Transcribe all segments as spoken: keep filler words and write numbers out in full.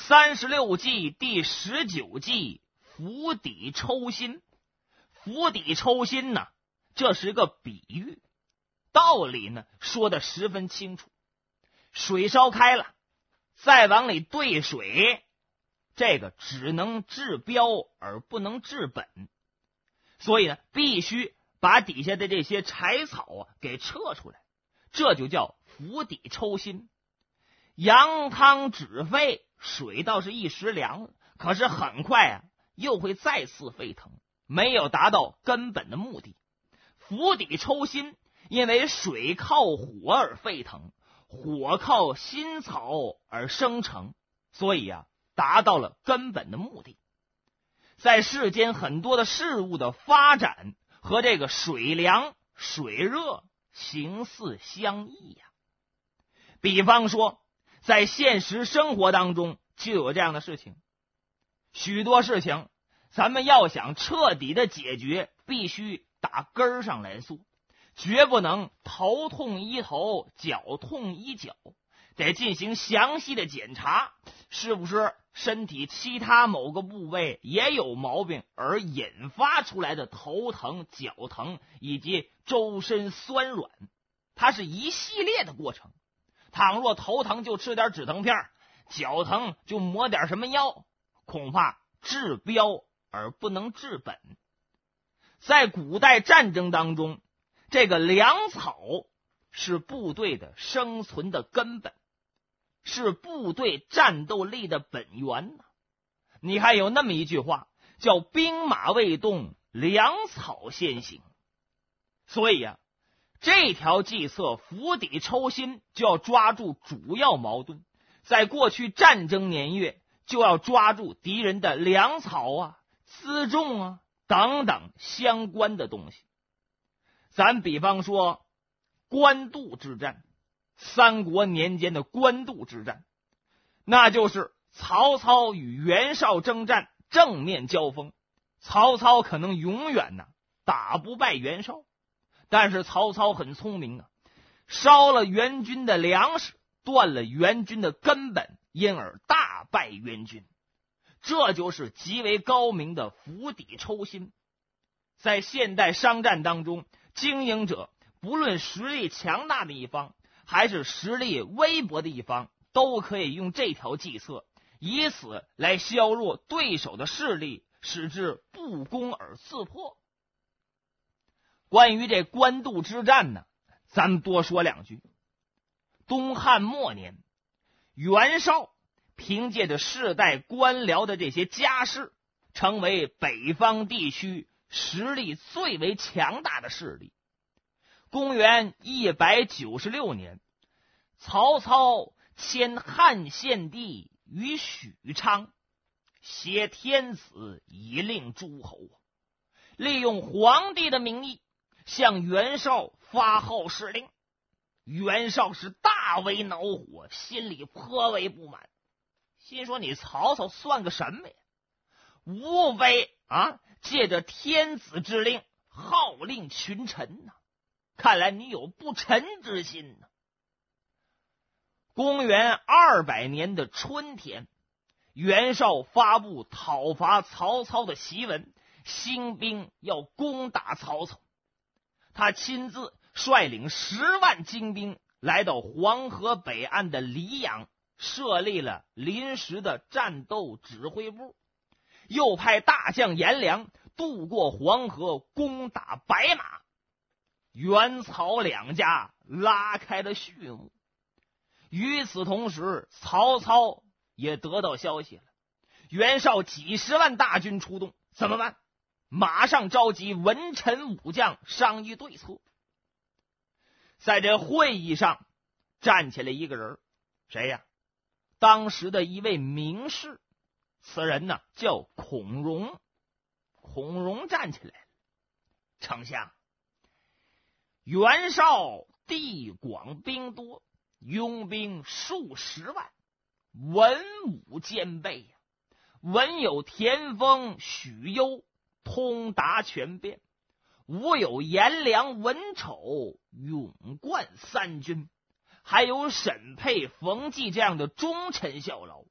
三十六计第十九计釜底抽薪。釜底抽薪呢，这是一个比喻，道理呢说得十分清楚。水烧开了，再往里兑水，这个只能治标而不能治本，所以呢必须把底下的这些柴草啊给撤出来，这就叫釜底抽薪。羊汤止沸，水倒是一时凉了，可是很快啊又会再次沸腾，没有达到根本的目的。釜底抽薪，因为水靠火而沸腾，火靠薪草而生成，所以啊达到了根本的目的。在世间很多的事物的发展和这个水凉水热形似相异呀、啊。比方说在现实生活当中就有这样的事情，许多事情咱们要想彻底的解决，必须打根儿上来做，绝不能头痛医头，脚痛医脚，得进行详细的检查，是不是身体其他某个部位也有毛病而引发出来的头疼、脚疼以及周身酸软，它是一系列的过程。倘若头疼就吃点止疼片，脚疼就抹点什么药，恐怕治标而不能治本。在古代战争当中，这个粮草是部队的生存的根本，是部队战斗力的本源呢。你看有那么一句话叫兵马未动，粮草先行。所以啊这条计策釜底抽薪就要抓住主要矛盾，在过去战争年月就要抓住敌人的粮草啊、辎重啊等等相关的东西。咱比方说官渡之战，三国年间的官渡之战，那就是曹操与袁绍征战，正面交锋，曹操可能永远呢打不败袁绍，但是曹操很聪明啊，烧了袁军的粮食，断了袁军的根本，因而大败袁军。这就是极为高明的釜底抽薪。在现代商战当中，经营者不论实力强大的一方还是实力微薄的一方，都可以用这条计策，以此来削弱对手的势力，使之不攻而自破。关于这官渡之战呢，咱们多说两句。东汉末年，袁绍凭借着世代官僚的这些家世，成为北方地区实力最为强大的势力。公元一百九十六年，曹操迁汉献帝于许昌，挟天子以令诸侯，利用皇帝的名义向袁绍发号施令。袁绍是大为恼火，心里颇为不满，心说你曹操算个什么呀，无非啊借着天子之令号令群臣呢、啊，看来你有不臣之心呢、啊。公元二百年的春天，袁绍发布讨伐曹操的檄文，兴兵要攻打曹操。他亲自率领十万精兵来到黄河北岸的黎阳，设立了临时的战斗指挥部，又派大将颜良渡过黄河攻打白马。袁曹两家拉开了序幕。与此同时，曹操也得到消息了，袁绍几十万大军出动，怎么办？马上召集文臣武将商议对策。在这会议上站起来一个人，谁呀？当时的一位名士，此人呢叫孔融。孔融站起来了，丞相，袁绍地广兵多，拥兵数十万，文武兼备呀、啊。文有田丰、许攸，通达权变；武有颜良、文丑，勇冠三军；还有沈佩、冯骥这样的忠臣效劳，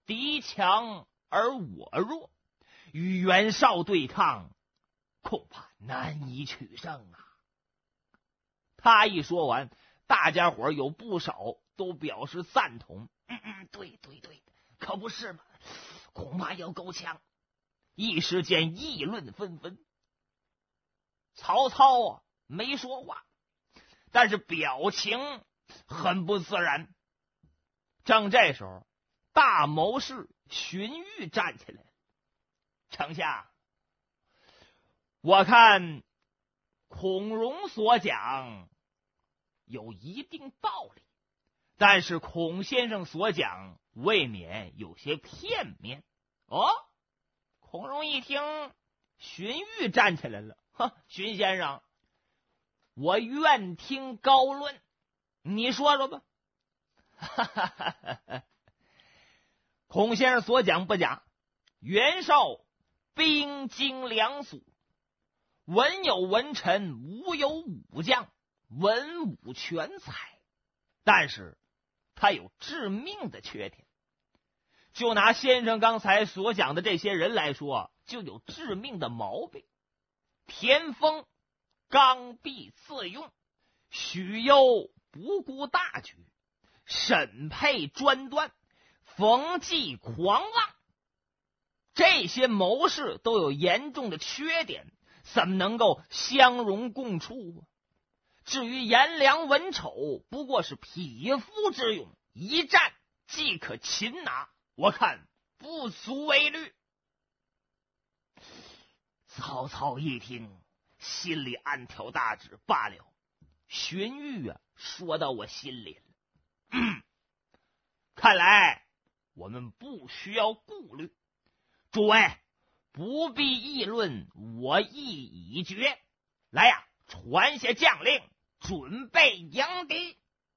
敌强而我弱，与袁绍对抗，恐怕难以取胜啊。他一说完，大家伙有不少都表示赞同。嗯嗯，对对对，可不是嘛，恐怕要够呛。一时间议论纷纷。曹操啊，没说话，但是表情很不自然。正这时候，大谋士荀彧站起来了：“丞相，我看孔融所讲有一定道理，但是孔先生所讲未免有些片面。”哦，孔融一听，荀彧站起来了：“呵，荀先生，我愿听高论，你说说吧。”哈哈哈哈哈！孔先生所讲不假，袁绍兵精粮足，文有文臣，武有武将，文武全才，但是他有致命的缺点。就拿先生刚才所讲的这些人来说，就有致命的毛病。田丰刚愎自用，许攸不顾大局，沈沛专断，冯骥狂妄，这些谋士都有严重的缺点，怎么能够相容共处啊？至于颜良、文丑，不过是匹夫之勇，一战即可擒拿，我看不足为虑。曹操一听，心里暗挑大指，罢了，荀彧啊，说到我心里了。嗯，看来我们不需要顾虑。诸位不必议论，我意已决。来呀，传下将令，准备迎敌。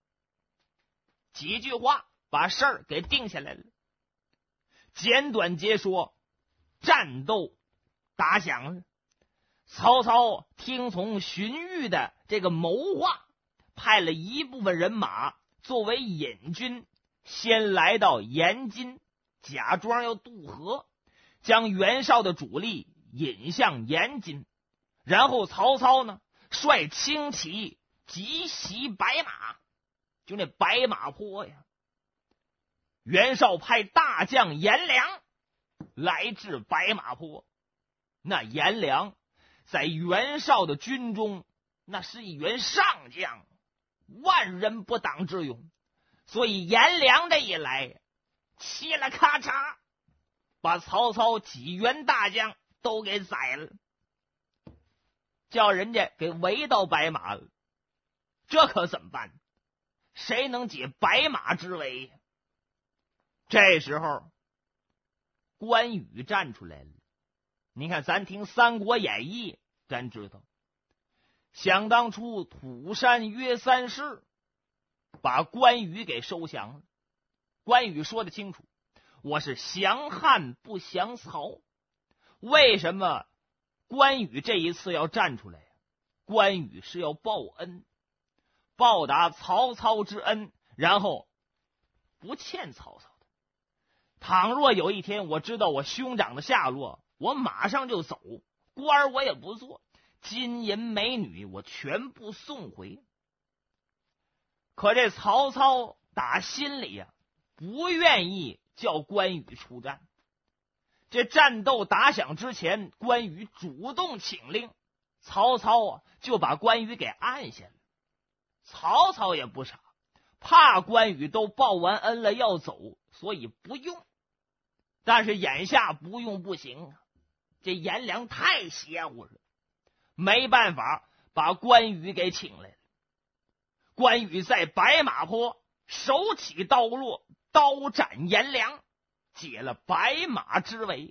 几句话把事儿给定下来了。简短截说，战斗打响了。曹操听从荀彧的这个谋划，派了一部分人马作为引军，先来到延津，假装要渡河，将袁绍的主力引向延津。然后曹操呢，率轻骑急袭白马，就那白马坡呀。袁绍派大将颜良来至白马坡，那颜良在袁绍的军中，那是一员上将，万人不挡之勇。所以颜良这一来，嘁了咔嚓，把曹操几员大将都给宰了，叫人家给围到白马了。这可怎么办？谁能解白马之围？这时候关羽站出来了。你看咱听《三国演义》，咱知道想当初土山约三世把关羽给收降了。关羽说得清楚，我是降汉不降曹。为什么关羽这一次要站出来？关羽是要报恩，报答曹操之恩，然后不欠曹操的。倘若有一天我知道我兄长的下落，我马上就走，官我也不做，金银美女我全部送回。可这曹操打心里呀、啊、不愿意叫关羽出战。这战斗打响之前，关羽主动请令，曹操啊就把关羽给按下了。曹操也不傻，怕关羽都报完恩了要走，所以不用。但是眼下不用不行啊，这颜良太邪乎了，没办法把关羽给请来了。关羽在白马坡手起刀落，刀斩颜良，解了白马之围。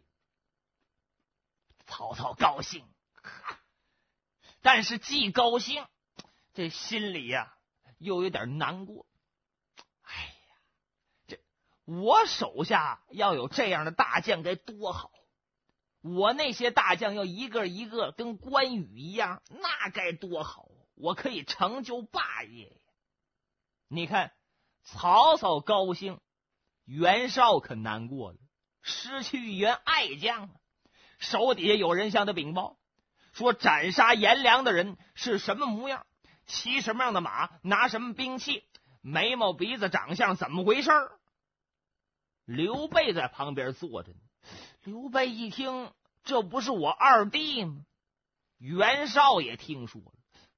曹操高兴，但是既高兴，这心里呀、啊、又有点难过。哎呀，这我手下要有这样的大将该多好！我那些大将要一个一个跟关羽一样，那该多好！我可以成就霸业。你看曹操高兴， 袁绍可难过了，失去一员爱将啊！手底下有人向他禀报，说斩杀颜良的人是什么模样，骑什么样的马，拿什么兵器，眉毛鼻子长相怎么回事。刘备在旁边坐着呢，刘备一听，这不是我二弟吗？袁绍也听说了，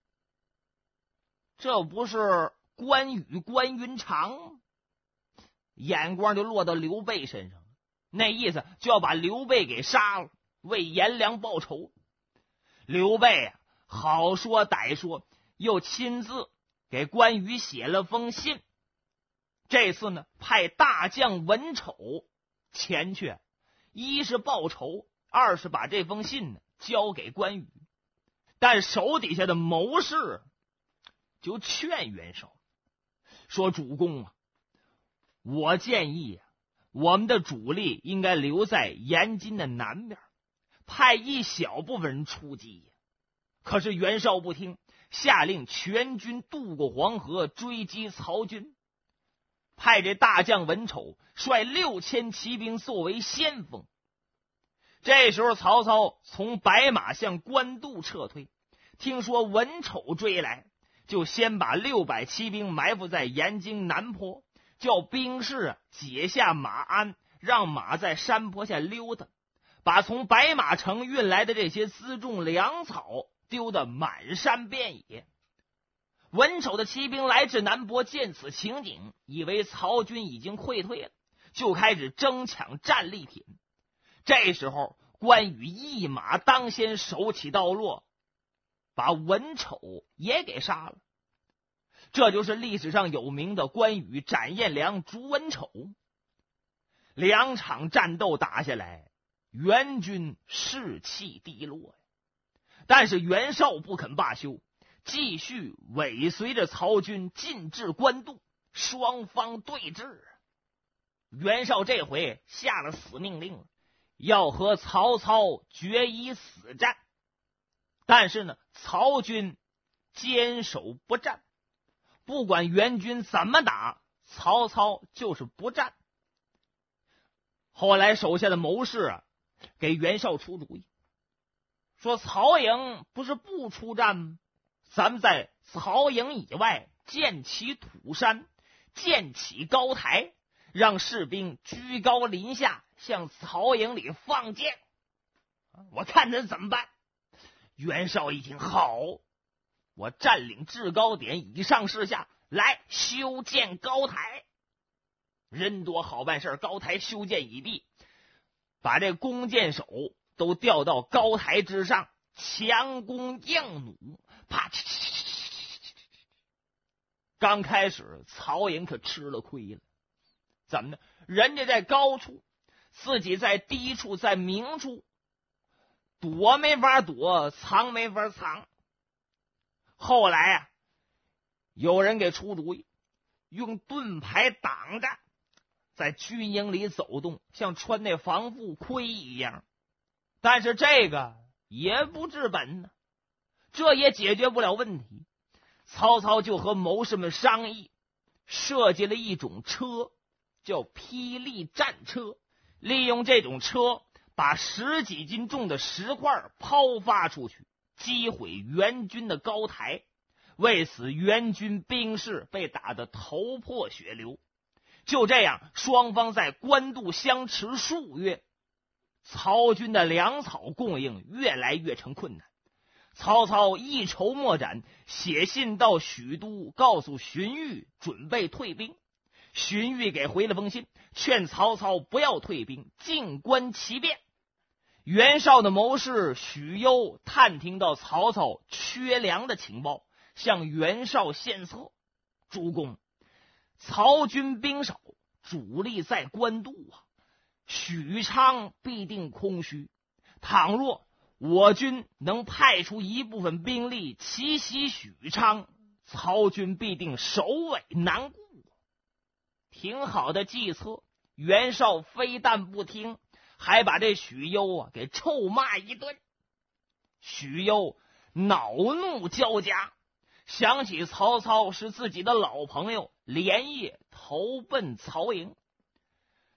这不是关羽关云长吗？眼光就落到刘备身上，那意思就要把刘备给杀了，为颜良报仇。刘备啊，好说歹说，又亲自给关羽写了封信。这次呢，派大将文丑前去，一是报仇，二是把这封信呢交给关羽。但手底下的谋士就劝袁绍说：“主公啊，我建议啊，我们的主力应该留在延津的南边，派一小部分人出击。”可是袁绍不听，下令全军渡过黄河追击曹军，派这大将文丑率六千骑兵作为先锋。这时候曹操从白马向官渡撤退，听说文丑追来，就先把六百骑兵埋伏在延津南坡，叫兵士啊解下马鞍，让马在山坡下溜达，把从白马城运来的这些辎重粮草丢得满山遍野。文丑的骑兵来至南坡，见此情景，以为曹军已经溃退了，就开始争抢战利品。这时候关羽一马当先，手起刀落，把文丑也给杀了。这就是历史上有名的关羽斩颜良，诛文丑。两场战斗打下来，袁军士气低落，但是袁绍不肯罢休，继续尾随着曹军进至官渡，双方对峙。袁绍这回下了死命令了，要和曹操决一死战。但是呢，曹军坚守不战，不管袁军怎么打，曹操就是不战。后来手下的谋士啊，给袁绍出主意，说曹营不是不出战吗？咱们在曹营以外建起土山，建起高台，让士兵居高临下向曹营里放箭，我看他怎么办。袁绍一听，好，我占领制高点，以上事下，来修建高台。人多好办事，高台修建已毕，把这弓箭手都调到高台之上，强弓硬弩，啪！刚开始曹营可吃了亏了，怎么呢？人家在高处，自己在低处，在明处，躲没法躲，藏没法藏。后来啊，有人给出主意，用盾牌挡着，在军营里走动，像穿那防护盔一样。但是这个也不治本呢，这也解决不了问题。曹操就和谋士们商议，设计了一种车，叫霹雳战车。利用这种车，把十几斤重的石块抛发出去，击毁袁军的高台。为此，袁军兵士被打得头破血流。就这样，双方在官渡相持数月，曹军的粮草供应越来越成困难。曹操一筹莫展，写信到许都，告诉荀彧准备退兵。荀彧给回了封信，劝曹操不要退兵，静观其变。袁绍的谋士许攸探听到曹操缺粮的情报，向袁绍献策：主公，曹军兵少，主力在官渡啊，许昌必定空虚。倘若我军能派出一部分兵力奇袭许昌，曹军必定首尾难顾。挺好的计策，袁绍非但不听，还把这许攸啊给臭骂一顿。许攸恼怒交加，想起曹操是自己的老朋友，连夜投奔曹营。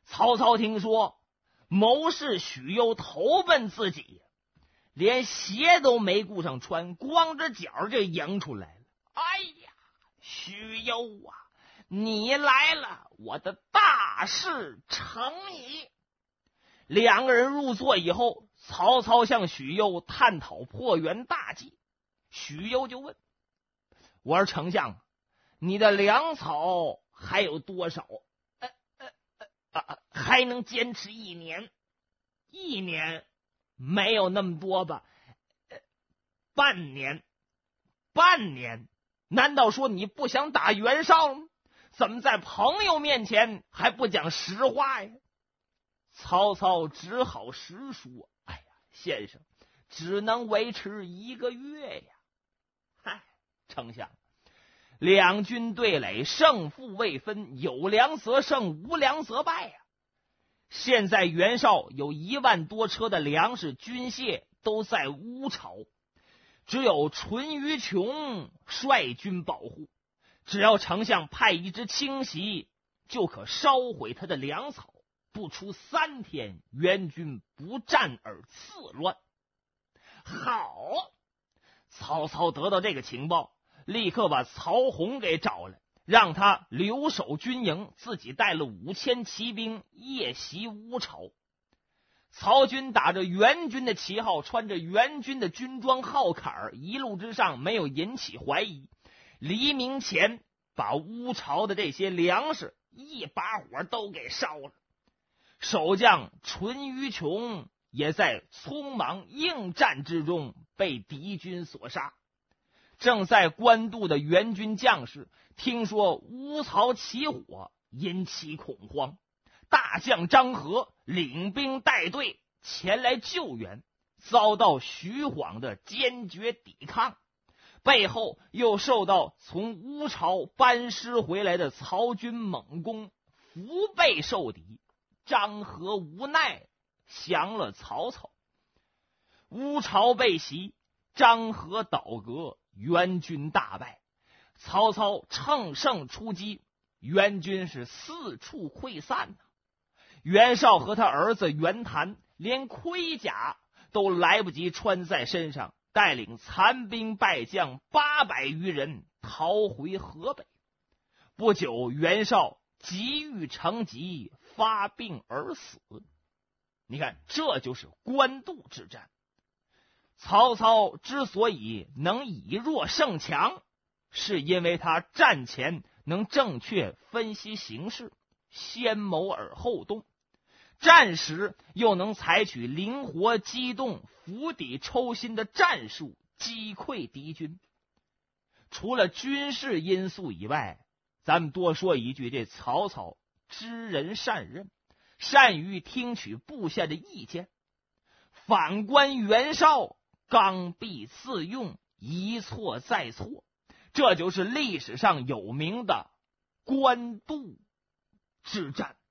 曹操听说谋士许攸投奔自己，连鞋都没顾上穿，光着脚就迎出来了。哎呀，许攸啊，你来了，我的大事成矣。两个人入座以后，曹操向许攸探讨破袁大计。许攸就问：我说丞相，你的粮草还有多少？呃呃呃啊，还能坚持一年？一年没有那么多吧？呃、半年？半年？难道说你不想打袁绍吗？怎么在朋友面前还不讲实话呀？曹操只好实说：哎呀，先生，只能维持一个月呀。嗨，丞相，两军对垒，胜负未分，有粮则胜，无粮则败呀。现在袁绍有一万多车的粮食军械都在乌巢，只有淳于琼率军保护。只要丞相派一支轻骑，就可烧毁他的粮草。不出三天，袁军不战而自乱。好，曹操得到这个情报，立刻把曹洪给找来，让他留守军营，自己带了五千骑兵夜袭乌巢。曹军打着袁军的旗号，穿着袁军的军装号坎，一路之上没有引起怀疑。黎明前把乌巢的这些粮食一把火都给烧了。守将淳于琼也在匆忙应战之中被敌军所杀。正在官渡的袁军将士听说乌巢起火，引起恐慌，大将张合领兵带队前来救援，遭到徐晃的坚决抵抗，背后又受到从乌巢班师回来的曹军猛攻，腹背受敌。张合无奈降了曹操，乌巢被袭，张合倒戈，袁军大败。曹操乘胜出击，袁军是四处溃散呢。袁绍和他儿子袁谭连盔甲都来不及穿在身上，带领残兵败将八百余人逃回河北。不久，袁绍急欲成疾，发病而死。你看，这就是官渡之战。曹操之所以能以弱胜强，是因为他战前能正确分析形势，先谋而后动，战时又能采取灵活机动、釜底抽薪的战术击溃敌军。除了军事因素以外，咱们多说一句，这曹操知人善任，善于听取部下的意见。反观袁绍，刚愎自用，一错再错，这就是历史上有名的官渡之战。